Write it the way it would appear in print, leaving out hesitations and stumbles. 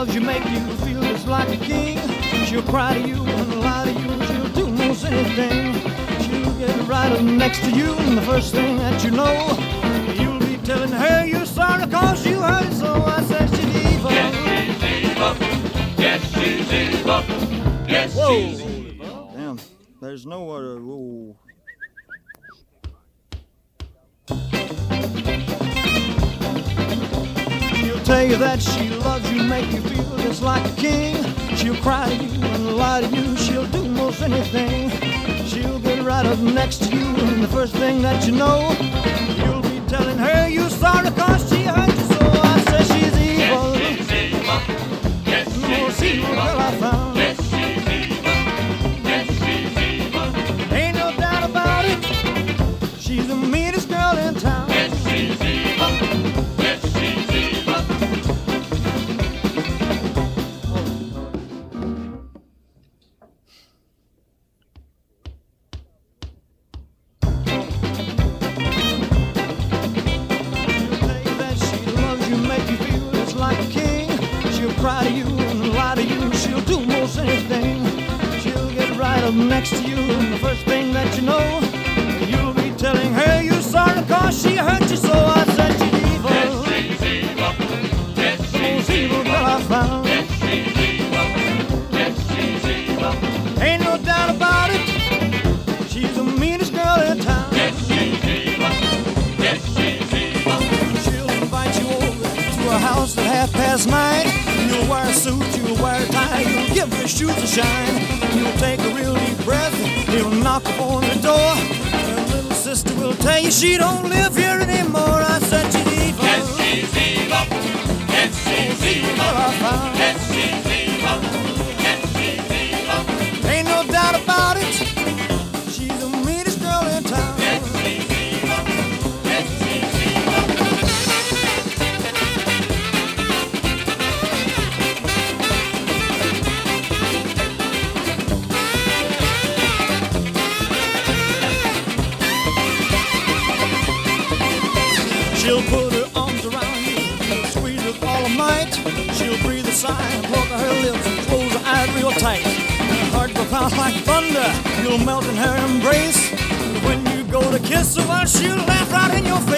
loves you, make you feel just like a king. She'll cry to you and lie to you. She'll do most anything. She'll get right up next to you, and the first thing that you know, you'll be telling her you're sorry cause you hurt her. So I said she's evil. Yes, she's evil. Yes, Whoa. she's evil. Damn, there's no other. Whoa. She'll tell you that she loves you, make you feel just like a king. She'll cry to you and lie to you. She'll do most anything. She'll get right up next to you, and the first thing that you know, you'll be telling her you're sorry cause she hurt you. So I said she's evil. Yes, she's evil. Yes, she's evil. Girl I found. Yes, she's evil. Yes, she's evil. Ain't no doubt about it. She's the meanest girl in town. Yes, she's evil. Yes, she's evil. Cry to you and lie to you. She'll do most anything. She'll get right up next to you, and the first thing that you know, you'll be telling her you're sorry cause she hurt you. So I said she's evil. Yes, she's evil. Yes, The most she's evil evil. girl I found. Yes, she's evil. Yes, she's evil. Ain't no doubt about it. She's the meanest girl in town. Yes, she's evil. Yes, she's evil. She'll invite you over to her house at 9:30. You'll wear a suit, you'll wear a tie, you'll give your shoes a shine. You'll take a real deep breath, you'll knock upon the door. Her little sister will tell you she don't live here anymore. I said she's evil. Yes, she's evil. Yes, she's evil. Yes, she's evil. Yes, she's evil. Ain't no doubt about it. She's the meanest girl in town. Yes, she's evil. Yes, she's evil. She'll put her arms around you, she'll squeeze with all her might. She'll breathe a sigh and plug her lips and close her eyes real tight. Her heart will pound like thunder, you'll melt in her embrace. When you go to kiss her, well, she'll laugh right in your face.